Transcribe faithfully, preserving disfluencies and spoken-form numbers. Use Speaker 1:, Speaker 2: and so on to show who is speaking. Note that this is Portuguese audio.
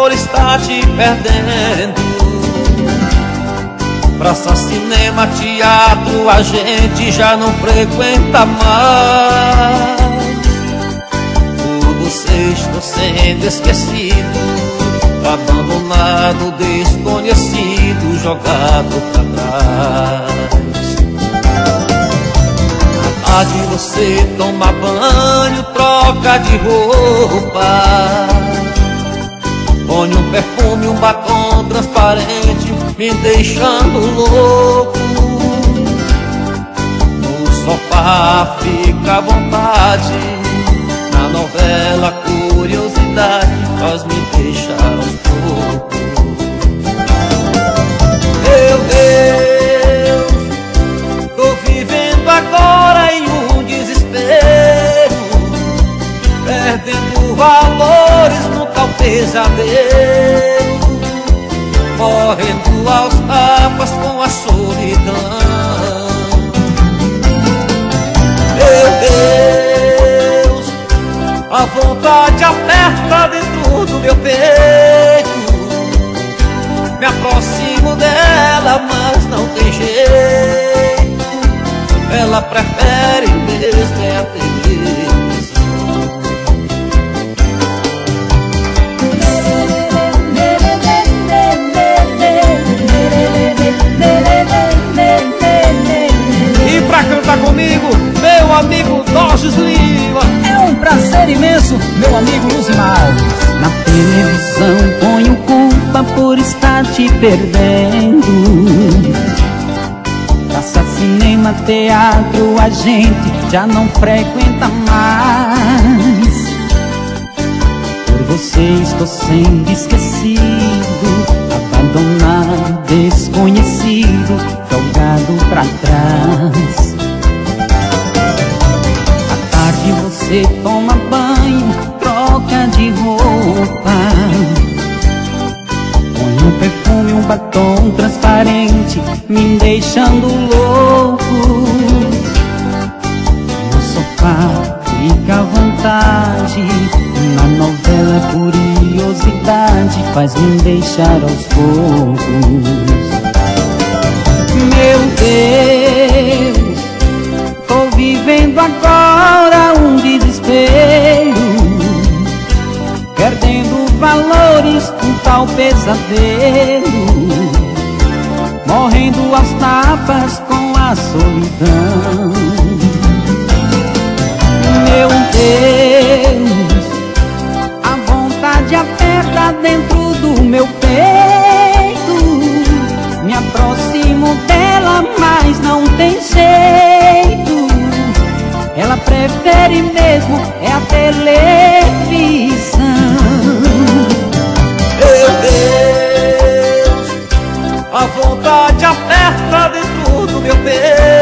Speaker 1: por estar te perdendo. Praça, cinema, teatro, a gente já não frequenta mais. Por você estou sendo esquecido, abandonado, desconhecido, jogado pra trás. À tarde você toma banho, troca de roupa, põe um perfume, um batom transparente, me deixando louco. No sofá fica à vontade, na novela curiosidade faz me deixar aos poucos. Meu Deus, tô vivendo agora em um desespero, perdendo valores num tal pesadelo, morrendo aos tapas com a solidão. Meu Deus, a vontade aperta dentro do meu peito, me aproximo dela, mas não tem jeito, ela prefere mesmo é a televisão. E pra cantar comigo, meu amigo Dorges Lima.
Speaker 2: É um prazer imenso, meu amigo Luzimar Alves.
Speaker 3: Na televisão ponho culpa por estar te perdendo. Praça, cinema, teatro, a gente já não frequenta mais. Por você estou sendo esquecido, abandonado, desconhecido, jogado pra trás. À tarde você toma banho, troca de roupa, põe um perfume, um batom transparente, me deixando louco. No sofá fica à vontade, na novela curiosidade faz me deixar aos poucos. Meu Deus, tô vivendo agora um desespero, perdendo valores, um tal pesadelo, morrendo aos tapas com a solidão. Meu Deus, a vontade aperta dentro do meu peito, me aproximo dela, mas não tem jeito, ela prefere mesmo é a televisão.
Speaker 1: Meu Deus, a vontade aperta dentro do meu peito,